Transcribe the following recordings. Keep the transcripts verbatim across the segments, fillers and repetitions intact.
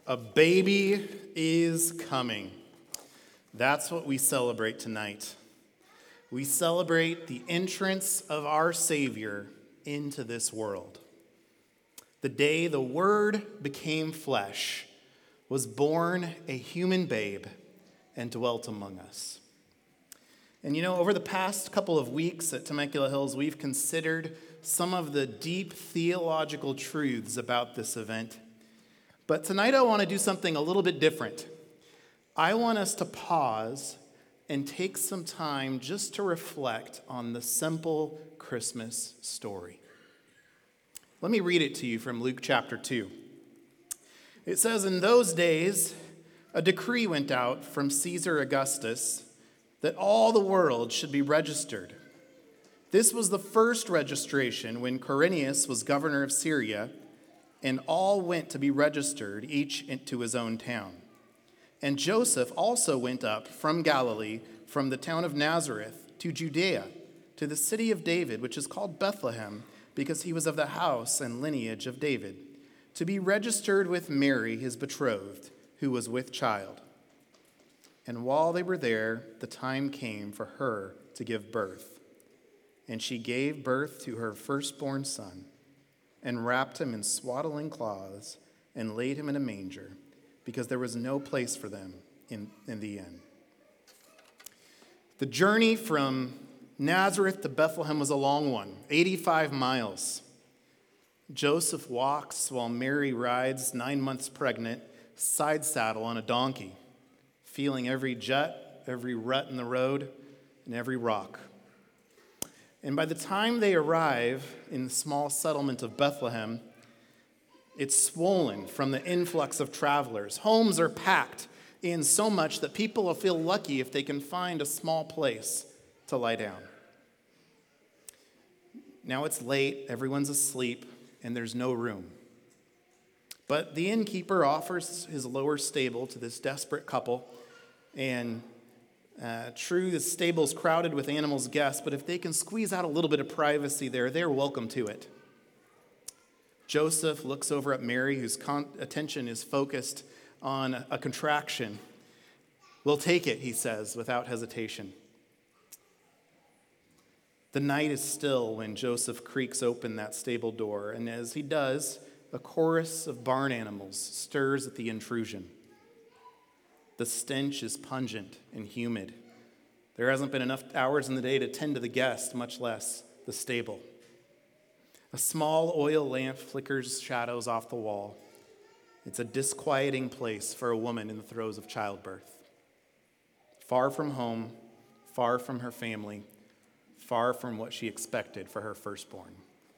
A baby is coming. That's what we celebrate tonight. We celebrate the entrance of our Savior into this world. The day the Word became flesh, was born a human babe, and dwelt among us. And you know, over the past couple of weeks at Temecula Hills, we've considered some of the deep theological truths about this event. But tonight I want to do something a little bit different. I want us to pause and take some time just to reflect on the simple Christmas story. Let me read it to you from Luke chapter two. It says, "In those days, a decree went out from Caesar Augustus that all the world should be registered. This was the first registration when Quirinius was governor of Syria, and all went to be registered, each into his own town. And Joseph also went up from Galilee, from the town of Nazareth to Judea, to the city of David, which is called Bethlehem, because he was of the house and lineage of David, to be registered with Mary, his betrothed, who was with child. And while they were there, the time came for her to give birth. And she gave birth to her firstborn son, and wrapped him in swaddling cloths, and laid him in a manger, because there was no place for them in, in the inn." The journey from Nazareth to Bethlehem was a long one, eighty-five miles. Joseph walks while Mary rides, nine months pregnant, side saddle on a donkey, feeling every jut, every rut in the road, and every rock. And by the time they arrive in the small settlement of Bethlehem, it's swollen from the influx of travelers. Homes are packed in so much that people will feel lucky if they can find a small place to lie down. Now it's late, everyone's asleep, and there's no room. But the innkeeper offers his lower stable to this desperate couple, and Uh, true, the stable's crowded with animals' guests, but if they can squeeze out a little bit of privacy there, they're welcome to it. Joseph looks over at Mary, whose con- attention is focused on a, a contraction. "We'll take it," he says, without hesitation. The night is still when Joseph creaks open that stable door, and as he does, a chorus of barn animals stirs at the intrusion. The stench is pungent and humid. There hasn't been enough hours in the day to tend to the guest, much less the stable. A small oil lamp flickers shadows off the wall. It's a disquieting place for a woman in the throes of childbirth. Far from home, far from her family, far from what she expected for her firstborn.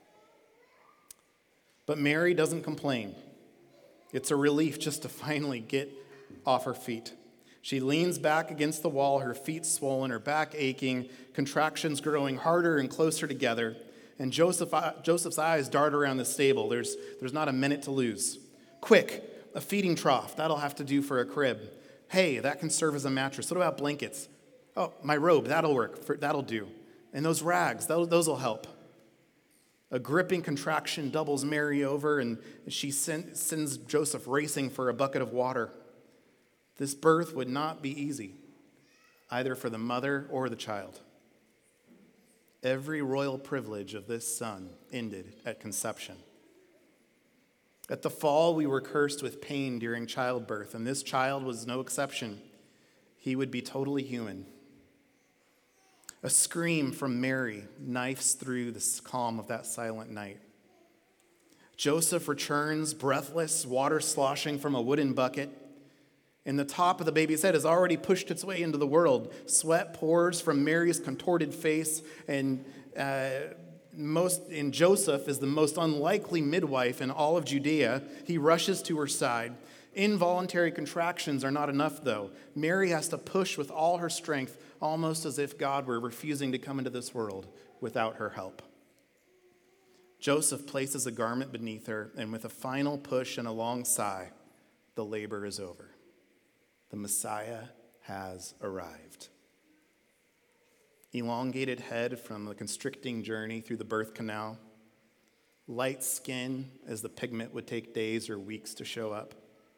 But Mary doesn't complain. It's a relief just to finally get off her feet. She leans back against the wall, her feet swollen, her back aching, contractions growing harder and closer together. And Joseph, Joseph's eyes dart around the stable. There's, there's not a minute to lose. Quick, a feeding trough. That'll have to do for a crib. Hey, that can serve as a mattress. What about blankets? Oh, my robe, that'll work. For, that'll do. And those rags, those, those will help. A gripping contraction doubles Mary over, and she send, sends Joseph racing for a bucket of water. This birth would not be easy, either for the mother or the child. Every royal privilege of this son ended at conception. At the fall, we were cursed with pain during childbirth, and this child was no exception. He would be totally human. A scream from Mary knifes through the calm of that silent night. Joseph returns, breathless, water sloshing from a wooden bucket. And the top of the baby's head has already pushed its way into the world. Sweat pours from Mary's contorted face, and uh, most and Joseph is the most unlikely midwife in all of Judea. He rushes to her side. Involuntary contractions are not enough, though. Mary has to push with all her strength, almost as if God were refusing to come into this world without her help. Joseph places a garment beneath her, and with a final push and a long sigh, the labor is over. The Messiah has arrived. Elongated head from the constricting journey through the birth canal, light skin as the pigment would take days or weeks to show up,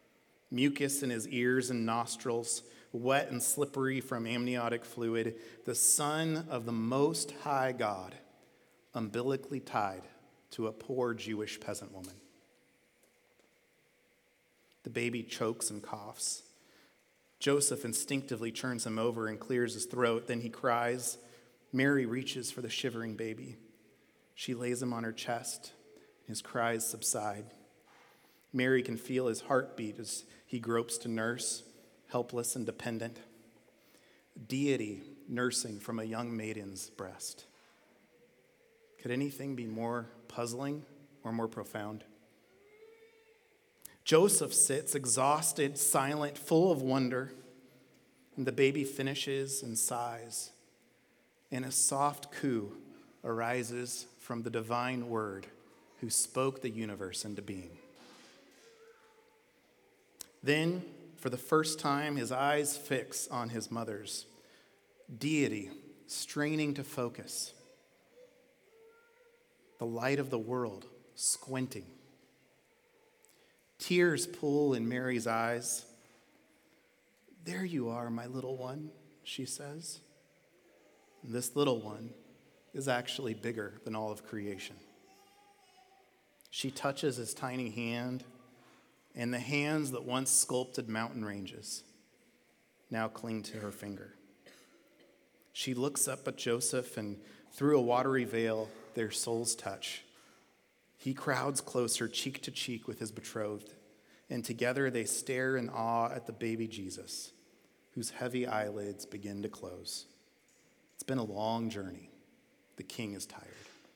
mucus in his ears and nostrils, wet and slippery from amniotic fluid, the Son of the Most High God, umbilically tied to a poor Jewish peasant woman. The baby chokes and coughs. Joseph instinctively turns him over and clears his throat. Then he cries. Mary reaches for the shivering baby. She lays him on her chest. His cries subside. Mary can feel his heartbeat as he gropes to nurse, helpless and dependent. Deity nursing from a young maiden's breast. Could anything be more puzzling or more profound? Joseph sits exhausted, silent, full of wonder, and the baby finishes and sighs, and a soft coo arises from the divine word who spoke the universe into being. Then, for the first time, his eyes fix on his mother's, deity straining to focus, the light of the world squinting. Tears pool in Mary's eyes. There you are, my little one, she says. And this little one is actually bigger than all of creation. She touches his tiny hand, and the hands that once sculpted mountain ranges now cling to her finger. She looks up at Joseph, and through a watery veil, their souls touch. He crowds closer, cheek to cheek with his betrothed, and together they stare in awe at the baby Jesus, whose heavy eyelids begin to close. It's been a long journey. The king is tired.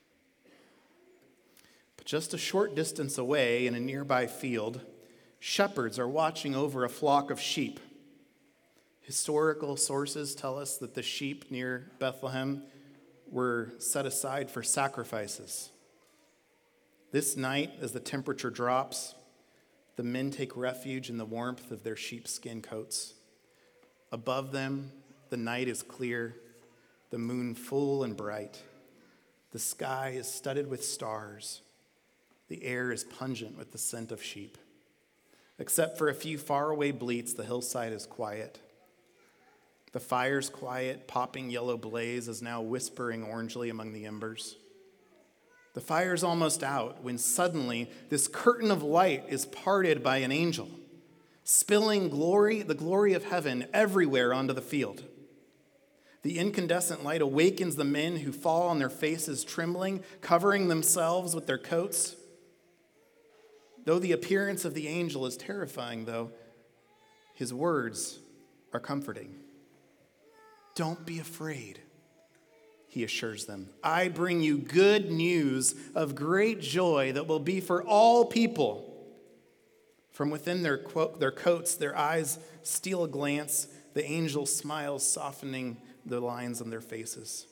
But just a short distance away in a nearby field, shepherds are watching over a flock of sheep. Historical sources tell us that the sheep near Bethlehem were set aside for sacrifices. This night, as the temperature drops, the men take refuge in the warmth of their sheepskin coats. Above them, the night is clear, the moon full and bright. The sky is studded with stars. The air is pungent with the scent of sheep. Except for a few faraway bleats, the hillside is quiet. The fire's quiet, popping yellow blaze is now whispering orangely among the embers. The fire's almost out when suddenly this curtain of light is parted by an angel, spilling glory, the glory of heaven everywhere onto the field. The incandescent light awakens the men who fall on their faces trembling, covering themselves with their coats. Though the appearance of the angel is terrifying, though, his words are comforting. Don't be afraid, he assures them. I bring you good news of great joy that will be for all people. From within their, quote, their coats, their eyes steal a glance. The angel smiles, softening the lines on their faces.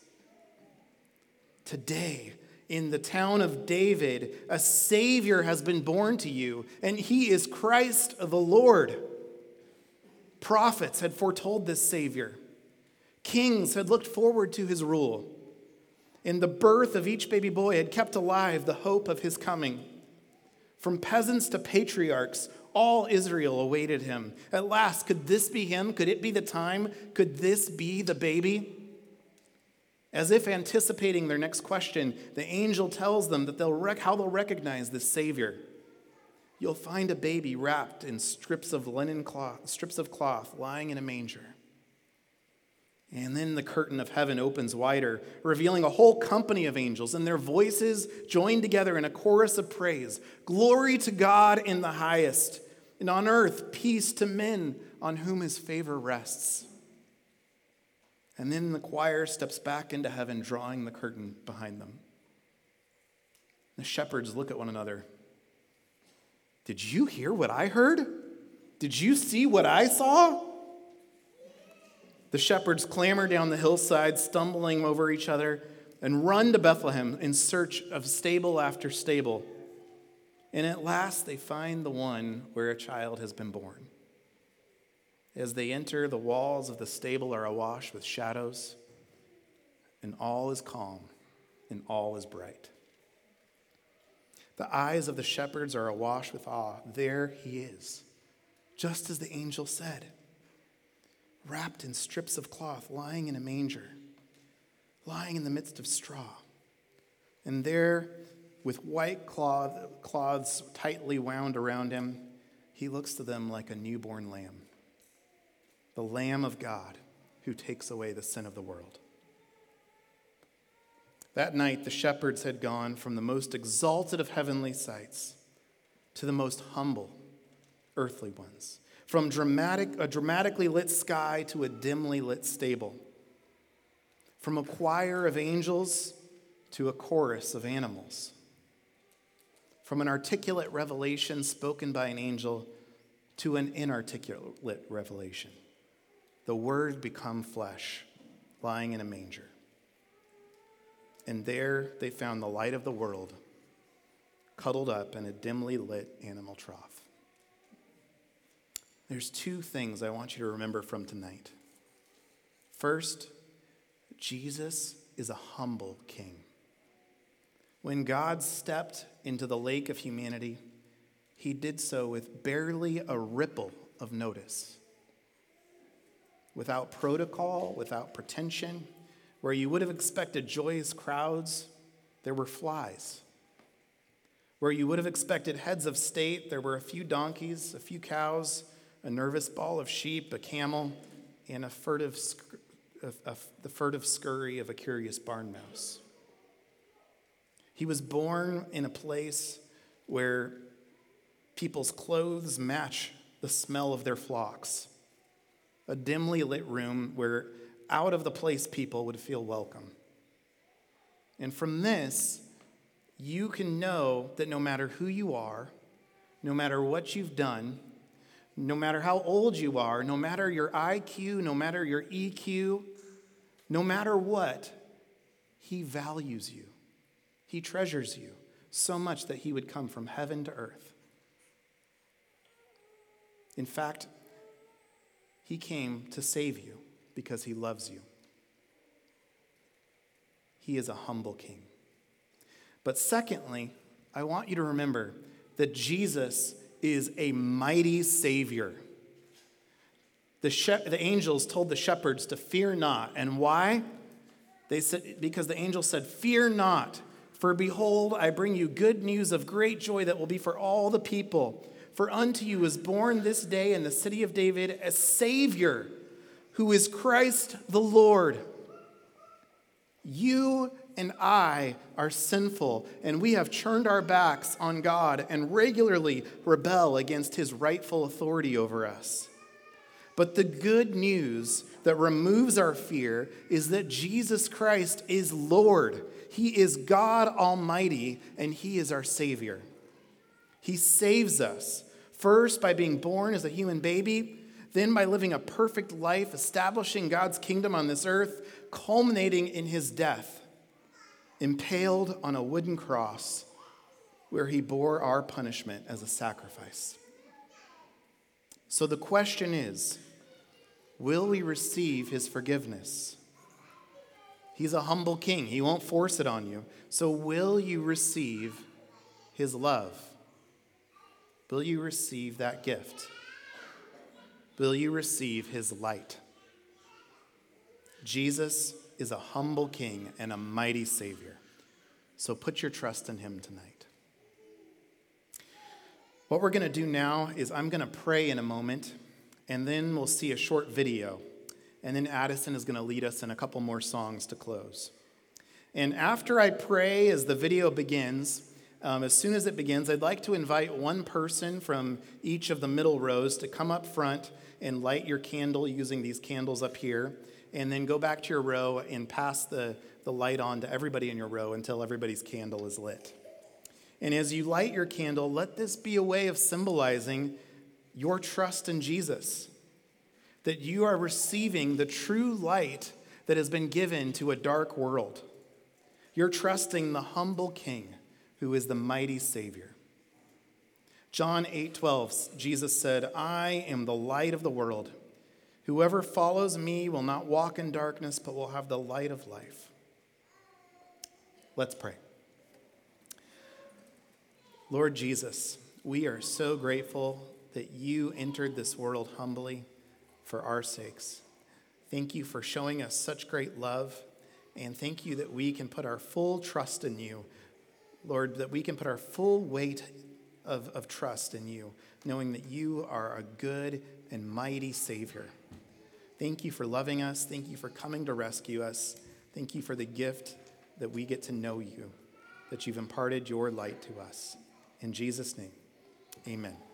Today, in the town of David, a Savior has been born to you, and he is Christ the Lord. Prophets had foretold this Savior. Kings had looked forward to his rule. In the birth of each baby boy had kept alive the hope of his coming. From peasants to patriarchs, all Israel awaited him. At last, could this be him? Could it be the time? Could this be the baby? As if anticipating their next question, the angel tells them that they'll rec- how they'll recognize this Savior. You'll find a baby wrapped in strips of linen cloth, strips of cloth, lying in a manger. And then the curtain of heaven opens wider, revealing a whole company of angels, and their voices join together in a chorus of praise. Glory to God in the highest, and on earth peace to men on whom his favor rests. And then the choir steps back into heaven, drawing the curtain behind them. The shepherds look at one another. Did you hear what I heard? Did you see what I saw? The shepherds clamber down the hillside, stumbling over each other, and run to Bethlehem in search of stable after stable. And at last they find the one where a child has been born. As they enter, the walls of the stable are awash with shadows, and all is calm, and all is bright. The eyes of the shepherds are awash with awe. There he is, just as the angel said, wrapped in strips of cloth, lying in a manger, lying in the midst of straw. And there, with white cloth, cloths tightly wound around him, he looks to them like a newborn lamb, the Lamb of God who takes away the sin of the world. That night, the shepherds had gone from the most exalted of heavenly sights to the most humble earthly ones, from dramatic, a dramatically lit sky to a dimly lit stable, from a choir of angels to a chorus of animals, from an articulate revelation spoken by an angel to an inarticulate revelation. The Word become flesh, lying in a manger. And there they found the light of the world, cuddled up in a dimly lit animal trough. There's two things I want you to remember from tonight. First, Jesus is a humble king. When God stepped into the lake of humanity, he did so with barely a ripple of notice. Without protocol, without pretension, where you would have expected joyous crowds, there were flies. Where you would have expected heads of state, there were a few donkeys, a few cows, a nervous ball of sheep, a camel, and a furtive, a, a, the furtive scurry of a curious barn mouse. He was born in a place where people's clothes match the smell of their flocks, a dimly lit room where out-of-the-place people would feel welcome. And from this, you can know that no matter who you are, no matter what you've done, no matter how old you are, no matter your I Q, no matter your E Q, no matter what, he values you. He treasures you so much that he would come from heaven to earth. In fact, he came to save you because he loves you. He is a humble king. But secondly, I want you to remember that Jesus is a mighty Savior. The, she- the angels told the shepherds to fear not. And why? They said, because the angel said, "Fear not, for behold, I bring you good news of great joy that will be for all the people. For unto you is born this day in the city of David a Savior, who is Christ the Lord." You and I are sinful, and we have turned our backs on God and regularly rebel against his rightful authority over us. But the good news that removes our fear is that Jesus Christ is Lord. He is God Almighty, and he is our Savior. He saves us, first by being born as a human baby, then by living a perfect life, establishing God's kingdom on this earth, culminating in his death, impaled on a wooden cross where he bore our punishment as a sacrifice. So the question is, will we receive his forgiveness? He's a humble king. He won't force it on you. So will you receive his love? Will you receive that gift? Will you receive his light? Jesus is a humble king and a mighty Savior. So put your trust in him tonight. What we're going to do now is I'm going to pray in a moment, and then we'll see a short video. And then Addison is going to lead us in a couple more songs to close. And after I pray, as the video begins, um, as soon as it begins, I'd like to invite one person from each of the middle rows to come up front and light your candle using these candles up here, and then go back to your row and pass the, the light on to everybody in your row until everybody's candle is lit. And as you light your candle, let this be a way of symbolizing your trust in Jesus, that you are receiving the true light that has been given to a dark world. You're trusting the humble King who is the mighty Savior. John eight twelve, Jesus said, "I am the light of the world. Whoever follows me will not walk in darkness, but will have the light of life." Let's pray. Lord Jesus, we are so grateful that you entered this world humbly for our sakes. Thank you for showing us such great love, and thank you that we can put our full trust in you. Lord, that we can put our full weight of, of trust in you, knowing that you are a good and mighty Savior. Thank you for loving us. Thank you for coming to rescue us. Thank you for the gift that we get to know you, that you've imparted your light to us. In Jesus' name, amen.